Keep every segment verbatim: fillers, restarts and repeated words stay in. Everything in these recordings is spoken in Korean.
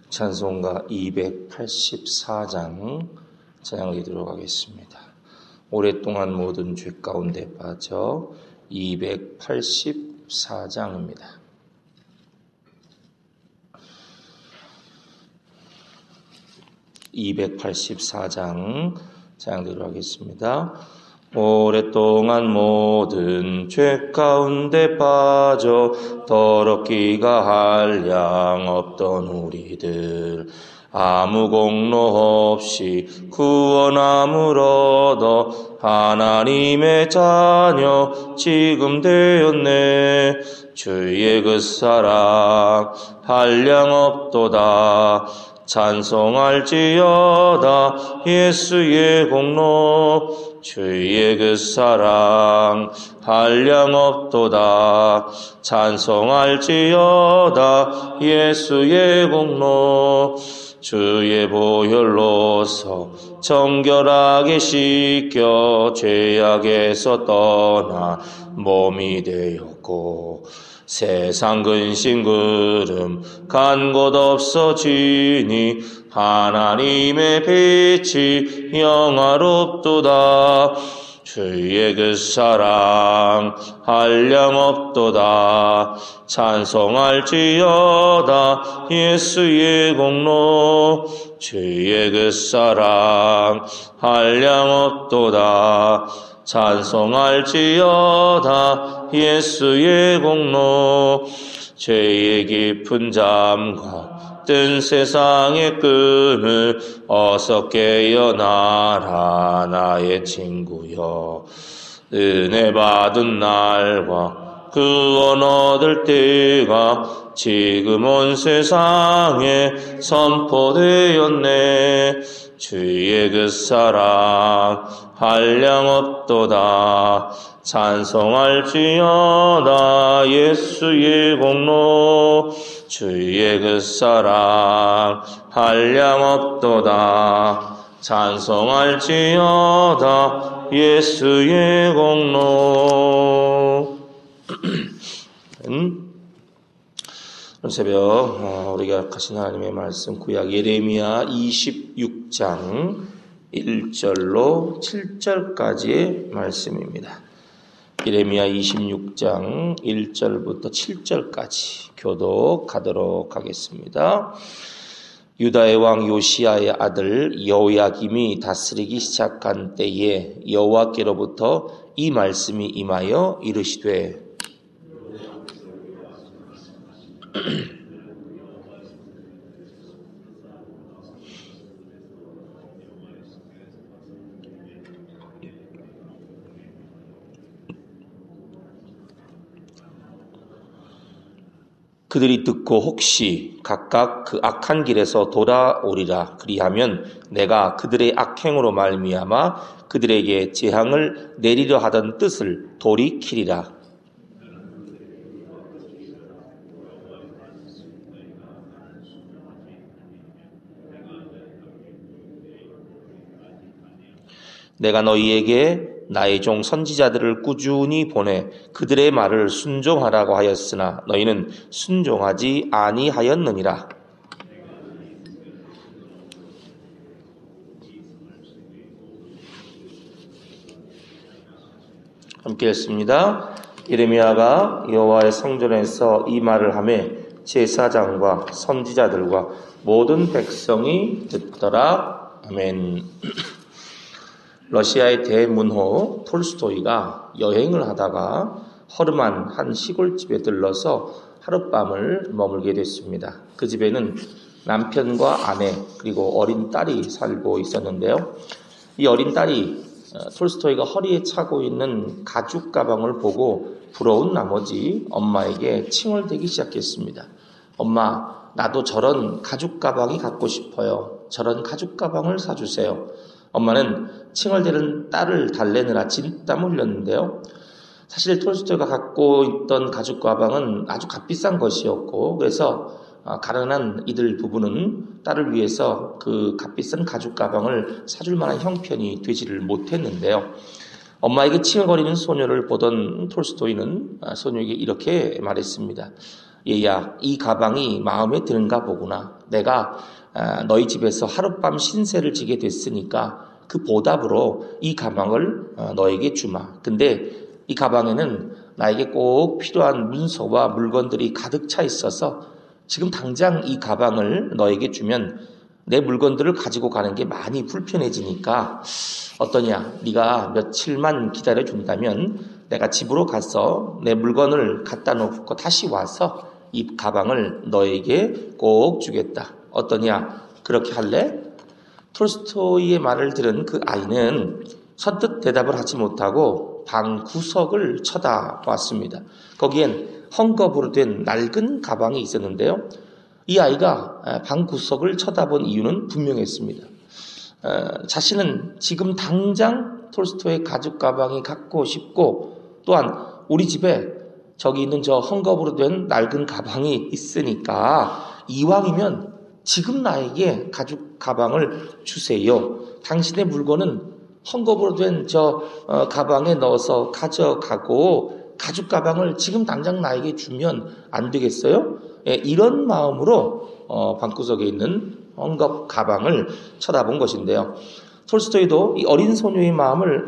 찬송가 이백팔십사 장 찬양하도록 하겠습니다. 오랫동안 모든 죄 가운데 빠져 이백팔십사 장입니다. 이백팔십사 장 찬양하도록 하겠습니다. 오랫동안 모든 죄 가운데 빠져 더럽기가 한량 없던 우리들 아무 공로 없이 구원함을 얻어 하나님의 자녀 지금 되었네. 주의 그 사랑 한량 없도다. 찬송할지어다 예수의 공로. 주의 그 사랑 한량 없도다. 찬송할지어다 예수의 공로. 주의 보혈로서 정결하게 씻겨 죄악에서 떠나 몸이 되었고 세상 근심 그름 간 곳 없어지니 하나님의 빛이 영화롭도다. 주의 그 사랑 한량 없도다. 찬송할지어다 예수의 공로. 주의 그 사랑 한량 없도다. 찬송할지어다 예수의 공로. 죄의 깊은 잠과 뜬 세상의 끈을 어서 깨어나라 나의 친구여. 은혜 받은 날과 구원 얻을 때가 지금 온 세상에 선포되었네. 주의 그 사랑 한량 없도다. 찬송할지어다 예수의 공로. 주의 그 사랑 한량 없도다. 찬송할지어다 예수의 공로. 오늘 새벽 우리가 가신 하나님의 말씀 구약 예레미야 이십육 장 일 절로 칠 절까지의 말씀입니다. 예레미야 이십육 장 일 절부터 칠 절까지 교독하도록 하겠습니다. 유다의 왕 요시야의 아들 여호야김이 다스리기 시작한 때에 여호와께로부터 이 말씀이 임하여 이르시되 그들이 듣고 혹시 각각 그 악한 길에서 돌아오리라. 그리하면 내가 그들의 악행으로 말미암아 그들에게 재앙을 내리려 하던 뜻을 돌이키리라. 내가 너희에게 나의 종 선지자들을 꾸준히 보내 그들의 말을 순종하라고 하였으나 너희는 순종하지 아니하였느니라. 함께 읽습니다. 예레미야가 여호와의 성전에서 이 말을 하매 제사장과 선지자들과 모든 백성이 듣더라. 아멘. 러시아의 대문호 톨스토이가 여행을 하다가 허름한 한 시골집에 들러서 하룻밤을 머물게 됐습니다. 그 집에는 남편과 아내 그리고 어린 딸이 살고 있었는데요. 이 어린 딸이 톨스토이가 허리에 차고 있는 가죽 가방을 보고 부러운 나머지 엄마에게 칭얼대기 시작했습니다. 엄마, 나도 저런 가죽 가방이 갖고 싶어요. 저런 가죽 가방을 사주세요. 엄마는 칭얼대는 딸을 달래느라 진땀 흘렸는데요. 사실 톨스토이가 갖고 있던 가죽 가방은 아주 값비싼 것이었고 그래서 가난한 이들 부부는 딸을 위해서 그 값비싼 가죽 가방을 사줄 만한 형편이 되지를 못했는데요. 엄마에게 칭얼거리는 소녀를 보던 톨스토이는 소녀에게 이렇게 말했습니다. 얘야, 이 가방이 마음에 드는가 보구나. 내가 너희 집에서 하룻밤 신세를 지게 됐으니까 그 보답으로 이 가방을 너에게 주마. 근데 이 가방에는 나에게 꼭 필요한 문서와 물건들이 가득 차 있어서 지금 당장 이 가방을 너에게 주면 내 물건들을 가지고 가는 게 많이 불편해지니까 어떠냐? 네가 며칠만 기다려준다면 내가 집으로 가서 내 물건을 갖다 놓고 다시 와서 이 가방을 너에게 꼭 주겠다. 어떠냐? 그렇게 할래? 톨스토이의 말을 들은 그 아이는 선뜻 대답을 하지 못하고 방 구석을 쳐다봤습니다. 거기엔 헝겊으로 된 낡은 가방이 있었는데요. 이 아이가 방 구석을 쳐다본 이유는 분명했습니다. 자신은 지금 당장 톨스토이의 가죽 가방이 갖고 싶고 또한 우리 집에 저기 있는 저 헝겊으로 된 낡은 가방이 있으니까 이왕이면 지금 나에게 가죽 가방을 주세요. 당신의 물건은 헝겊으로 된 저 가방에 넣어서 가져가고 가죽 가방을 지금 당장 나에게 주면 안 되겠어요? 예, 이런 마음으로 어, 방구석에 있는 헝겊 가방을 쳐다본 것인데요. 톨스토이도 이 어린 소녀의 마음을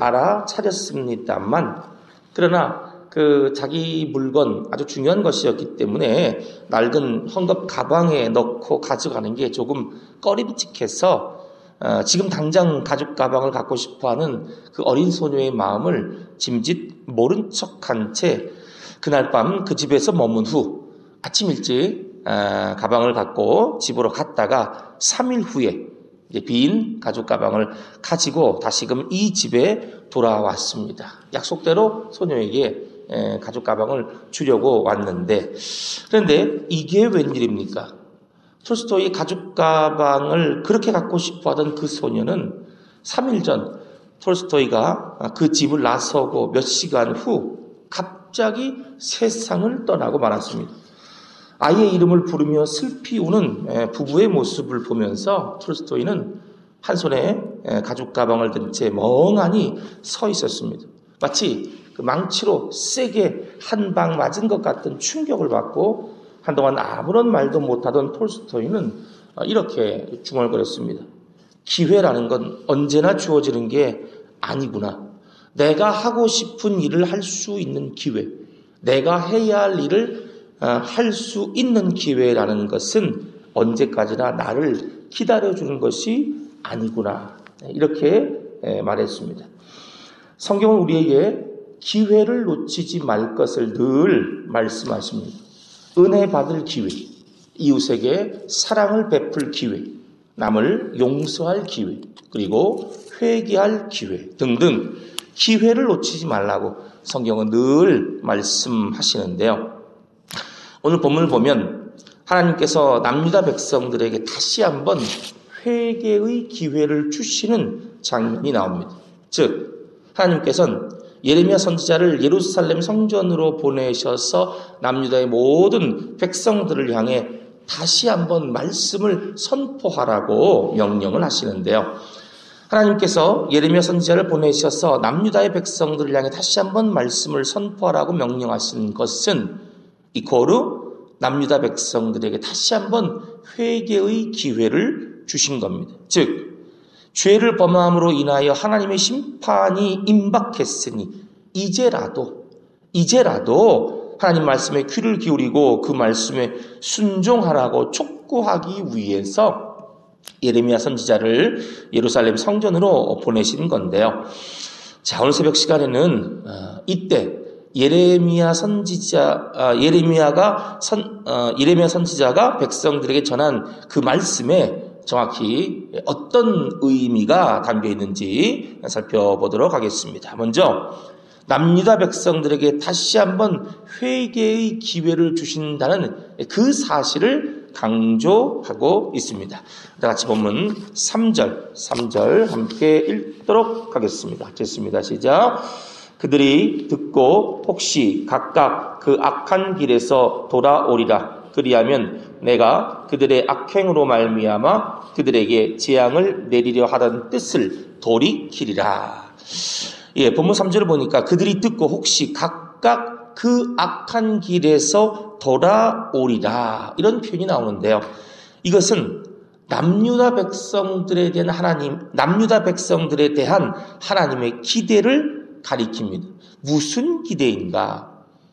알아차렸습니다만 그러나 그 자기 물건 아주 중요한 것이었기 때문에 낡은 헝겊 가방에 넣고 가져가는 게 조금 꺼림칙해서 어, 지금 당장 가죽 가방을 갖고 싶어하는 그 어린 소녀의 마음을 짐짓 모른 척한 채 그날 밤 그 집에서 머문 후 아침 일찍 어, 가방을 갖고 집으로 갔다가 삼 일 후에 이제 빈 가죽 가방을 가지고 다시금 이 집에 돌아왔습니다. 약속대로 소녀에게 에, 가죽 가방을 주려고 왔는데 그런데 이게 웬일입니까? 톨스토이의 가죽 가방을 그렇게 갖고 싶어하던 그 소녀는 삼 일 전 톨스토이가 그 집을 나서고 몇 시간 후 갑자기 세상을 떠나고 말았습니다. 아이의 이름을 부르며 슬피 우는 부부의 모습을 보면서 톨스토이는 한 손에 가죽 가방을 든 채 멍하니 서 있었습니다. 마치 그 망치로 세게 한 방 맞은 것 같은 충격을 받고 한동안 아무런 말도 못하던 톨스토이는 이렇게 중얼거렸습니다. 기회라는 건 언제나 주어지는 게 아니구나. 내가 하고 싶은 일을 할 수 있는 기회, 내가 해야 할 일을 할 수 있는 기회라는 것은 언제까지나 나를 기다려주는 것이 아니구나. 이렇게 말했습니다. 성경은 우리에게 기회를 놓치지 말 것을 늘 말씀하십니다. 은혜 받을 기회, 이웃에게 사랑을 베풀 기회, 남을 용서할 기회, 그리고 회개할 기회 등등 기회를 놓치지 말라고 성경은 늘 말씀하시는데요. 오늘 본문을 보면 하나님께서 남유다 백성들에게 다시 한번 회개의 기회를 주시는 장면이 나옵니다. 즉 하나님께서는 예레미야 선지자를 예루살렘 성전으로 보내셔서 남유다의 모든 백성들을 향해 다시 한번 말씀을 선포하라고 명령을 하시는데요. 하나님께서 예레미야 선지자를 보내셔서 남유다의 백성들을 향해 다시 한번 말씀을 선포하라고 명령하신 것은 이코르 남유다 백성들에게 다시 한번 회개의 기회를 주신 겁니다. 즉 죄를 범함으로 인하여 하나님의 심판이 임박했으니 이제라도 이제라도 하나님 말씀에 귀를 기울이고 그 말씀에 순종하라고 촉구하기 위해서 예레미야 선지자를 예루살렘 성전으로 보내신 건데요. 자, 오늘 새벽 시간에는 이때 예레미야 선지자 예레미야가 선 예레미야 선지자가 백성들에게 전한 그 말씀에 정확히 어떤 의미가 담겨 있는지 살펴보도록 하겠습니다. 먼저 남유다 백성들에게 다시 한번 회개의 기회를 주신다는 그 사실을 강조하고 있습니다. 다 같이 본문 삼 절, 삼 절 함께 읽도록 하겠습니다. 됐습니다. 시작. 그들이 듣고 혹시 각각 그 악한 길에서 돌아오리라. 그리하면 내가 그들의 악행으로 말미암아 그들에게 재앙을 내리려 하던 뜻을 돌이키리라. 예, 본문 삼 절을 보니까 그들이 듣고 혹시 각각 그 악한 길에서 돌아오리라 이런 표현이 나오는데요. 이것은 남유다 백성들에 대한 하나님, 남유다 백성들에 대한 하나님의 기대를 가리킵니다. 무슨 기대인가?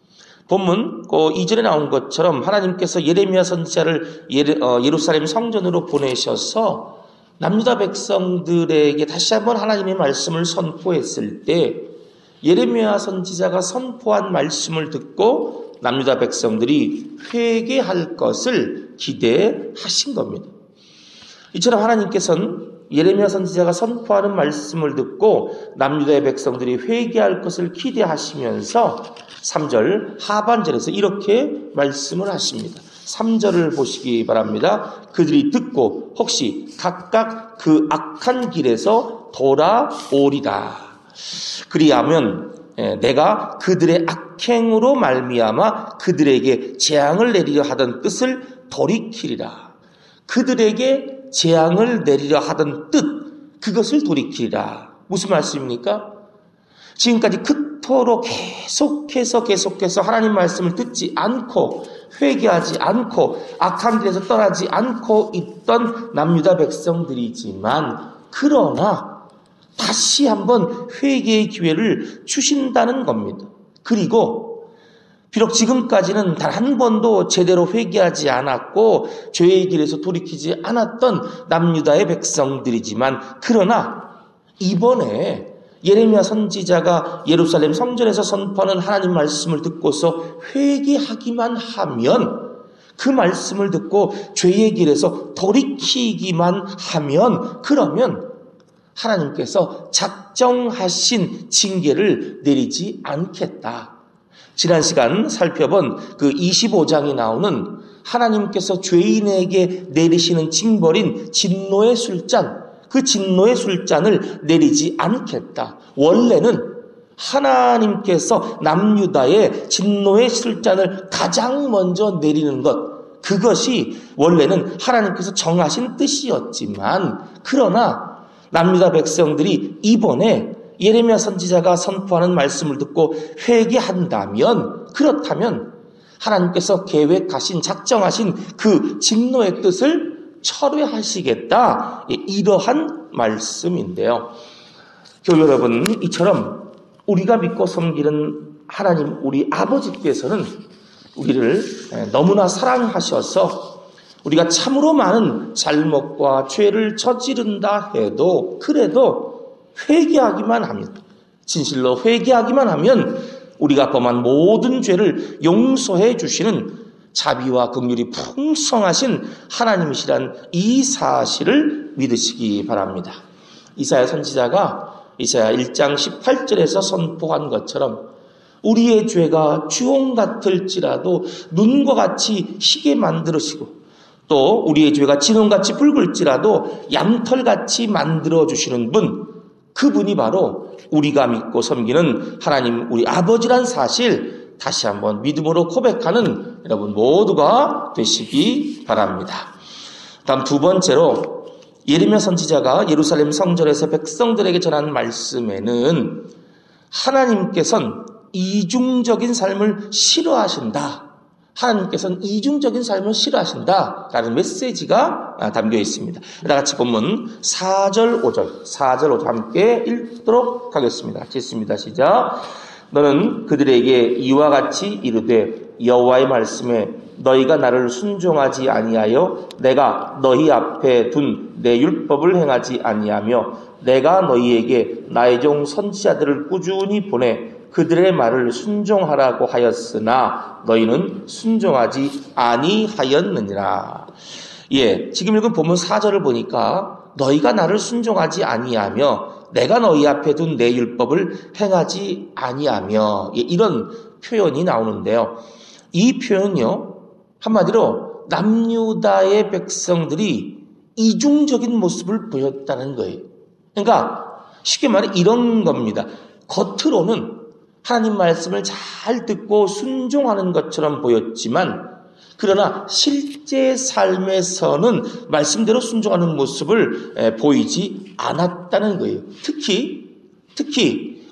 본문 그 이전에 나온 것처럼 하나님께서 예레미야 선지자를 예레, 어, 예루살렘 성전으로 보내셔서 남유다 백성들에게 다시 한번 하나님의 말씀을 선포했을 때 예레미야 선지자가 선포한 말씀을 듣고 남유다 백성들이 회개할 것을 기대하신 겁니다. 이처럼 하나님께서는 예레미야 선지자가 선포하는 말씀을 듣고 남유다의 백성들이 회개할 것을 기대하시면서 삼 절 하반절에서 이렇게 말씀을 하십니다. 삼 절을 보시기 바랍니다. 그들이 듣고 혹시 각각 그 악한 길에서 돌아오리다. 그리하면 내가 그들의 악행으로 말미암아 그들에게 재앙을 내리려 하던 뜻을 돌이키리라. 그들에게 재앙을 내리려 하던 뜻, 그것을 돌이키리라. 무슨 말씀입니까? 지금까지 그토록 계속해서 계속해서 하나님 말씀을 듣지 않고 회개하지 않고 악한 길에서 떠나지 않고 있던 남유다 백성들이지만 그러나 다시 한번 회개의 기회를 주신다는 겁니다. 그리고 비록 지금까지는 단 한 번도 제대로 회개하지 않았고 죄의 길에서 돌이키지 않았던 남유다의 백성들이지만 그러나 이번에 예레미야 선지자가 예루살렘 성전에서 선포하는 하나님 말씀을 듣고서 회개하기만 하면 그 말씀을 듣고 죄의 길에서 돌이키기만 하면 그러면 하나님께서 작정하신 징계를 내리지 않겠다. 지난 시간 살펴본 그 이십오 장이 나오는 하나님께서 죄인에게 내리시는 징벌인 진노의 술잔, 그 진노의 술잔을 내리지 않겠다. 원래는 하나님께서 남유다의 진노의 술잔을 가장 먼저 내리는 것, 그것이 원래는 하나님께서 정하신 뜻이었지만 그러나 남유다 백성들이 이번에 예레미야 선지자가 선포하는 말씀을 듣고 회개한다면 그렇다면 하나님께서 계획하신 작정하신 그 진노의 뜻을 철회하시겠다. 이러한 말씀인데요. 교회 여러분, 이처럼 우리가 믿고 섬기는 하나님 우리 아버지께서는 우리를 너무나 사랑하셔서 우리가 참으로 많은 잘못과 죄를 저지른다 해도 그래도 회개하기만 하면, 진실로 회개하기만 하면 우리가 범한 모든 죄를 용서해 주시는 자비와 긍휼이 풍성하신 하나님이시란 이 사실을 믿으시기 바랍니다. 이사야 선지자가 이사야 일 장 십팔 절에서 선포한 것처럼 우리의 죄가 주홍 같을지라도 눈과 같이 희게 만들으시고 또 우리의 죄가 진홍같이 붉을지라도 얌털같이 만들어주시는 분, 그분이 바로 우리가 믿고 섬기는 하나님 우리 아버지란 사실 다시 한번 믿음으로 고백하는 여러분 모두가 되시기 바랍니다. 다음 두 번째로 예레미야 선지자가 예루살렘 성전에서 백성들에게 전한 말씀에는 하나님께서는 이중적인 삶을 싫어하신다. 하나님께서는 이중적인 삶을 싫어하신다라는 메시지가 담겨 있습니다. 다 같이 본문 사 절 오 절, 사 절 오 절 함께 읽도록 하겠습니다. 읽습니다. 시작. 너는 그들에게 이와 같이 이르되 여호와의 말씀에 너희가 나를 순종하지 아니하여 내가 너희 앞에 둔 내 율법을 행하지 아니하며 내가 너희에게 나의 종 선지자들을 꾸준히 보내 그들의 말을 순종하라고 하였으나 너희는 순종하지 아니하였느니라. 예, 지금 읽은 본문 사 절을 보니까 너희가 나를 순종하지 아니하며 내가 너희 앞에 둔 내 율법을 행하지 아니하며, 예, 이런 표현이 나오는데요. 이 표현은요, 한마디로 남유다의 백성들이 이중적인 모습을 보였다는 거예요. 그러니까 쉽게 말해 이런 겁니다. 겉으로는 하나님 말씀을 잘 듣고 순종하는 것처럼 보였지만 그러나 실제 삶에서는 말씀대로 순종하는 모습을 보이지 않았다는 거예요. 특히 특히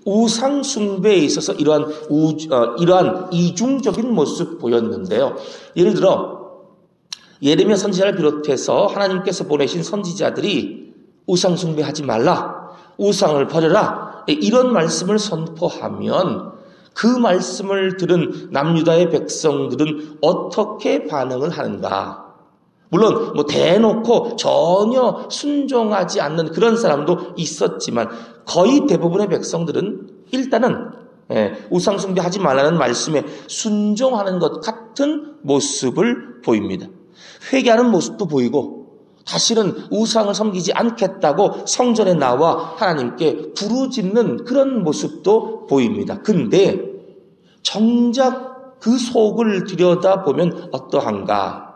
우상 숭배에 있어서 이러한 우, 어, 이러한 이중적인 모습 보였는데요. 예를 들어 예레미야 선지자를 비롯해서 하나님께서 보내신 선지자들이 우상 숭배하지 말라, 우상을 버려라, 이런 말씀을 선포하면 그 말씀을 들은 남유다의 백성들은 어떻게 반응을 하는가? 물론 뭐 대놓고 전혀 순종하지 않는 그런 사람도 있었지만 거의 대부분의 백성들은 일단은 예, 우상 숭배하지 말라는 말씀에 순종하는 것 같은 모습을 보입니다. 회개하는 모습도 보이고 다시는 우상을 섬기지 않겠다고 성전에 나와 하나님께 부르짖는 그런 모습도 보입니다. 근데 정작 그 속을 들여다보면 어떠한가?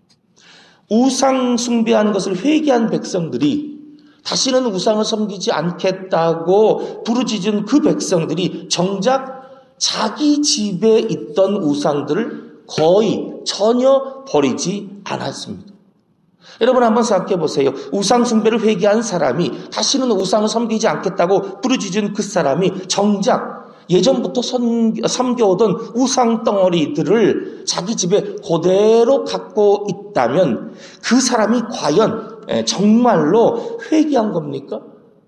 우상 숭배하는 것을 회개한 백성들이 다시는 우상을 섬기지 않겠다고 부르짖은 그 백성들이 정작 자기 집에 있던 우상들을 거의 전혀 버리지 않았습니다. 여러분 한번 생각해 보세요. 우상 숭배를 회개한 사람이 다시는 우상을 섬기지 않겠다고 부르짖은 그 사람이 정작 예전부터 섬겨오던 우상 덩어리들을 자기 집에 그대로 갖고 있다면 그 사람이 과연 정말로 회개한 겁니까?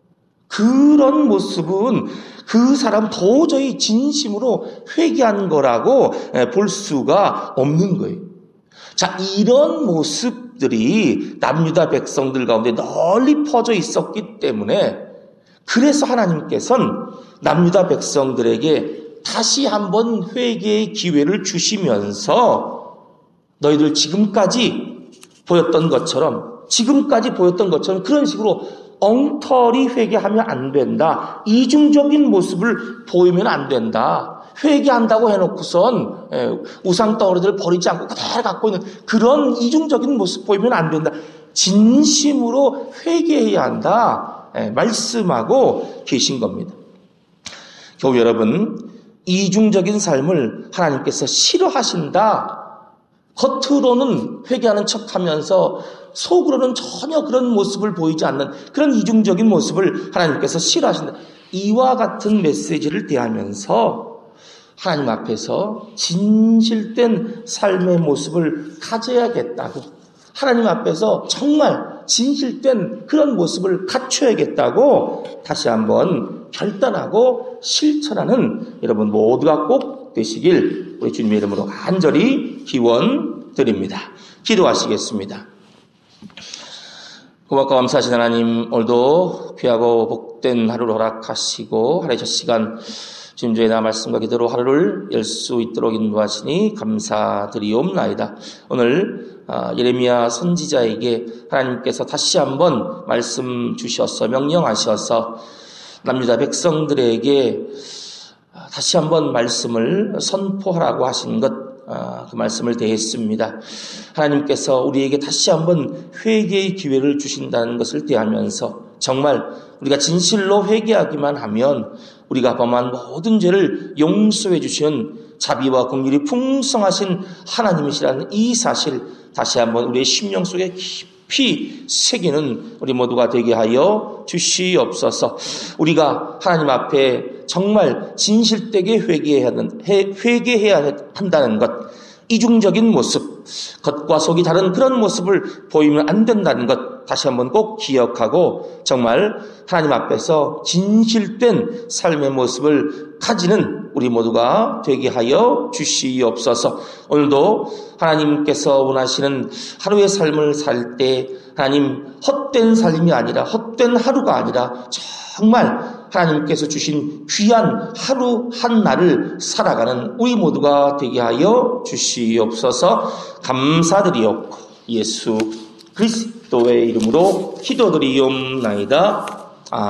그런 모습은 그 사람 도저히 진심으로 회개한 거라고 볼 수가 없는 거예요. 자, 이런 모습들이 남유다 백성들 가운데 널리 퍼져 있었기 때문에 그래서 하나님께서는 남유다 백성들에게 다시 한번 회개의 기회를 주시면서 너희들 지금까지 보였던 것처럼 지금까지 보였던 것처럼 그런 식으로 엉터리 회개하면 안 된다. 이중적인 모습을 보이면 안 된다. 회개한다고 해놓고선 우상 덩어리들을 버리지 않고 그대로 갖고 있는 그런 이중적인 모습 보이면 안 된다. 진심으로 회개해야 한다. 말씀하고 계신 겁니다. 교우 여러분, 이중적인 삶을 하나님께서 싫어하신다. 겉으로는 회개하는 척하면서 속으로는 전혀 그런 모습을 보이지 않는 그런 이중적인 모습을 하나님께서 싫어하신다. 이와 같은 메시지를 대하면서 하나님 앞에서 진실된 삶의 모습을 가져야겠다고, 하나님 앞에서 정말 진실된 그런 모습을 갖춰야겠다고 다시 한번 결단하고 실천하는 여러분 모두가 꼭 되시길 우리 주님의 이름으로 간절히 기원 드립니다. 기도하시겠습니다. 고맙고 감사하신 하나님, 오늘도 귀하고 복된 하루를 허락하시고 하루의 첫 시간 주님 저희 나 말씀과 기도로 하루를 열 수 있도록 인도하시니 감사드리옵나이다. 오늘 예레미야 선지자에게 하나님께서 다시 한번 말씀 주셔서 명령하셔서 남유다 백성들에게 다시 한번 말씀을 선포하라고 하신 것, 그 말씀을 대했습니다. 하나님께서 우리에게 다시 한번 회개의 기회를 주신다는 것을 대하면서 정말 우리가 진실로 회개하기만 하면 우리가 범한 모든 죄를 용서해 주시는 자비와 긍휼이 풍성하신 하나님이시라는 이 사실 다시 한번 우리의 심령 속에 깊이 새기는 우리 모두가 되게 하여 주시옵소서. 우리가 하나님 앞에 정말 진실되게 회개해야, 회개해야 한다는 것, 이중적인 모습, 겉과 속이 다른 그런 모습을 보이면 안 된다는 것 다시 한번 꼭 기억하고 정말 하나님 앞에서 진실된 삶의 모습을 가지는 우리 모두가 되게 하여 주시옵소서. 오늘도 하나님께서 원하시는 하루의 삶을 살 때 하나님 헛된 삶이 아니라 헛된 하루가 아니라 정말 하나님께서 주신 귀한 하루 한 날을 살아가는 우리 모두가 되게 하여 주시옵소서. 감사드리옵고 예수 그리스도의 이름으로 기도드리옵나이다.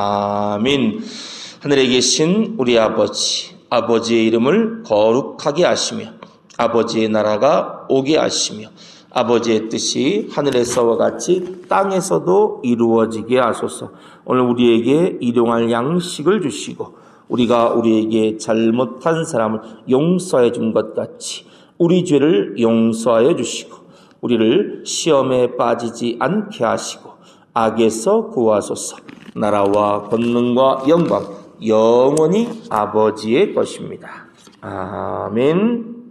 아멘. 하늘에 계신 우리 아버지, 아버지의 이름을 거룩하게 하시며 아버지의 나라가 오게 하시며 아버지의 뜻이 하늘에서와 같이 땅에서도 이루어지게 하소서. 오늘 우리에게 일용할 양식을 주시고 우리가 우리에게 잘못한 사람을 용서해 준 것 같이 우리 죄를 용서하여 주시고 우리를 시험에 빠지지 않게 하시고 악에서 구하소서. 나라와 권능과 영광 영원히 아버지의 것입니다. 아멘.